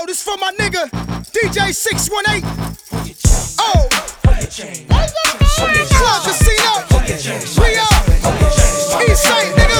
Yo, this for my nigga, DJ 618. Oh, Club Casino. We out. Eastside, nigga.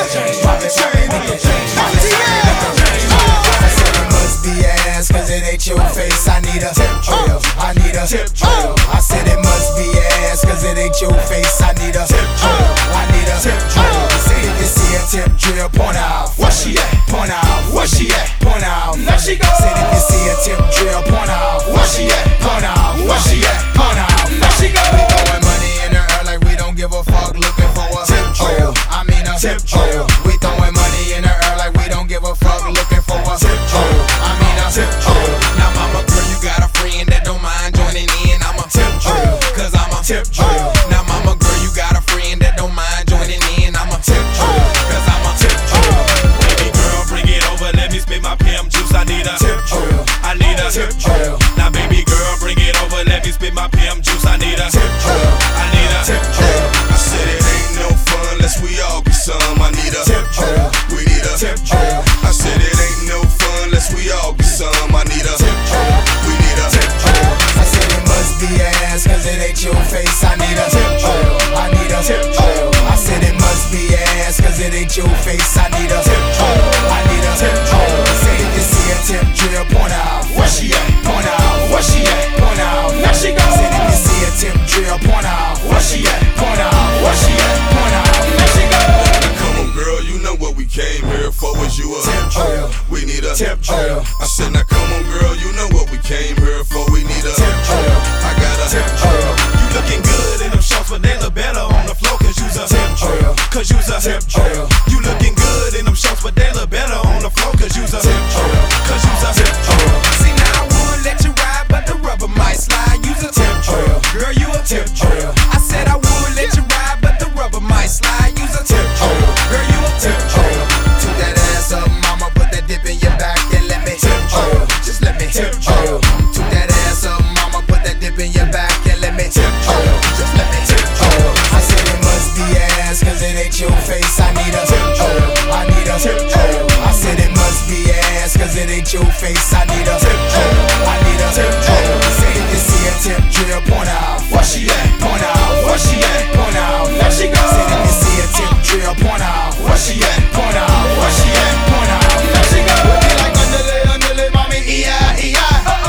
I said it must be ass, cause it ain't your face. I need a tip drill. I need a tip drill. I said it must be ass, cause it ain't your face. I need a tip drill. I need a tip drill. Say if you see a tip drill, point out. Where she at? Point out. Where she at? Point out. There she go. Said if you see a tip drill, point out. Where she at? Point out. Where she at? Point out. There she go. We throwing money in the air like we don't give a fuck, looking for a tip drill. I mean a tip drill. We throwing money in the air like we don't give a fuck, looking for a tip drill. I mean a tip drill. Now mama girl, you got a friend that don't mind joining in. I'm a tip drill, cause I'm a tip drill. Now mama girl, you got a friend that don't mind joining in. I'm a tip drill, cause I'm a tip drill. Baby girl, bring it over, let me spit my pimp juice. I need a tip drill. I need a tip drill. Now baby girl, bring it over, let me spit my pimp juice. I need a tip drill. I need a tip drill. I said it ain't no fun unless we all get some. I need a tip drill. We need a tip drill. I said it ain't no fun unless we all get some. I need a tip drill. We need a tip drill. I said it must be ass, cause it ain't your face. I need a tip drill. I need a tip drill. I said it must be ass, cause it ain't your face. I need a tip drill. I need a tip drill. Say if you see a tip drill, point out. Where she at? Point out. Where she at? Point out. There she go. Said if you see a tip drill, point out. Where she at? Point out. Where she at? Point out. There she go. Now come on girl, you know what we came here for. Was you a tip drill? We need a tip drill. I said now come on girl, you know what we came here for. We need a tip drill. I got a tip drill. You looking good in them shorts, but they look better on the floor, cause you's a tip drill. Cause you's a tip drill. You looking good in them shorts, but they look better on the floor, cause you's a tip drill. Cause you's a tip drill. See now I would let you ride, but the rubber might slide. You's a tip drill. Girl, you a tip drill. I said I would let you ride, but the rubber might slide. You's a tip drill. Girl, you a tip drill. Toot that ass up, mama, put that dip in your back and let me tip drill. Just let me tip drill. Toot that ass up, mama, put that dip in your back and let me tip drill. Just let me tip drill. I said it must be ass, cause it ain't your face. I need a tip drill. I need a tip drill. I said it must be ass, cause it ain't your face. I need a tip drill. I need a tip drill. Say if you see a tip drill, point out. Where she at? Point out. Where she at? Point out. There she go. Say if you see a tip drill, point out. Where she at? Point out. Where she at? Point out. There she go. Be like underlay, mommy, E-I-E-I.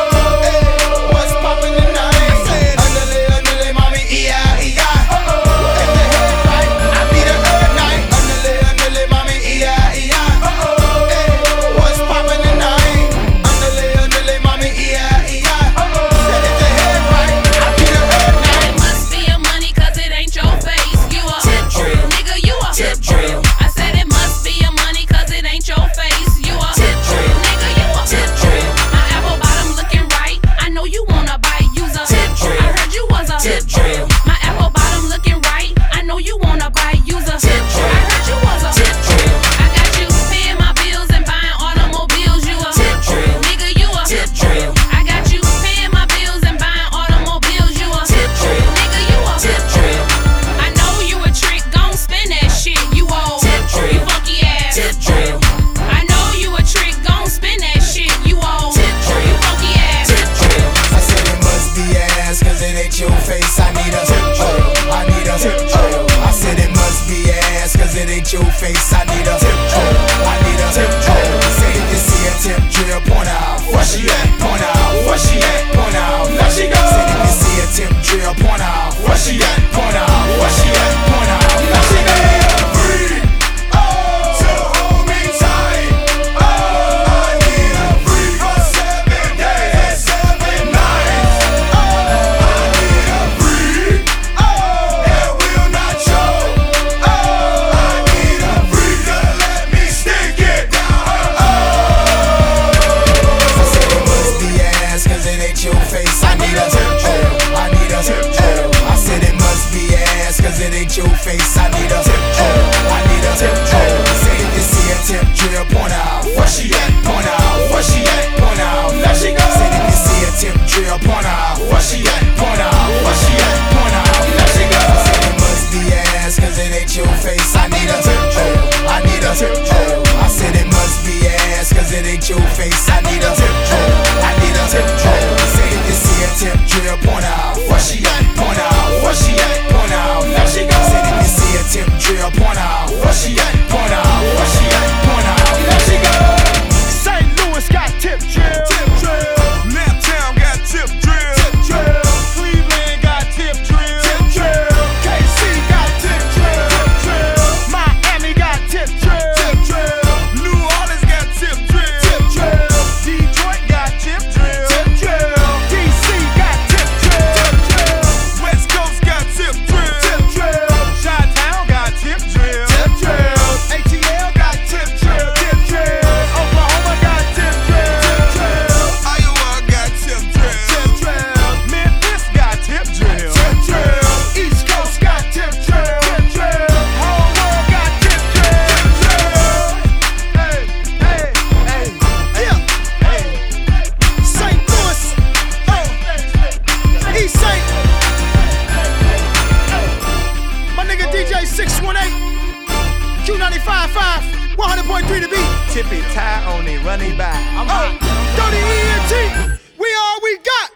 What's poppin' tonight? Underlay, mommy, E-I-E-I. If the head right, I be the third night. Underlay, mommy, E-I-E-I. What's poppin' tonight? Underlay, mommy, E-I-E-I. Said if the head right, I be the third night. Must be your money, cause it ain't your face. You a tip drill. Nigga, you a Tip drill. I said it must be your money, cause it ain't your face. You a Tip drill. Nigga, you a Tip drill. My apple bottom looking right. I know you wanna bite. Use a Tip drill. I heard you was a Tip drill. My apple bottom looking right. I know you wanna bite. Use a Tip drill. I heard you was a Tip drill. I got you paying my bills and buying automobiles. You a Tip drill. Nigga, you a Tip drill. I got you paying my bills and buying automobiles. You a Tip drill. Nigga, you a Tip drill. I know you a trick, gon' spin that shit. You old, Tip drill. you funky ass. Tip drill. I know you a trick, gon' spin that shit. You old, Tip drill. you funky ass. Tip drill. I said it must be ass, cause it ain't your face. I need a tip drill. I need a tip drill. I said it must be ass, cause it ain't your face. I need a tip drill. I need a tip drill. Say if you see a tip drill, point out. Where she at? Point out. Where she at? Point out. There she go. Say if you see a tip drill, point out. Where she at? Point out. Where she at? Point out. There she go. 101.3 to beat. Tippy tie on it, run it by. Dirty ENT, we all we got.